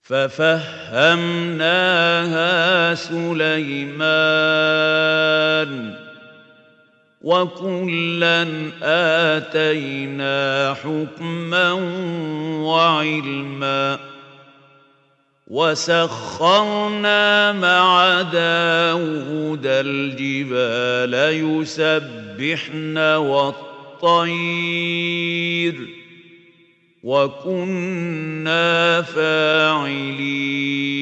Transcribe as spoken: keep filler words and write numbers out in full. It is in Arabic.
فَفَهَّمْنَاهَا سُلَيْمَانَ ۚ وَكُلًّا آتَيْنَا حُكْمًا وَعِلْمًا ۚ وَسَخَّرْنَا مَعَ دَاوُودَ الْجِبَالَ يُسَبِّحْنَ وَالطَّيْرَ ۚ وَكُنَّا فَاعِلِينَ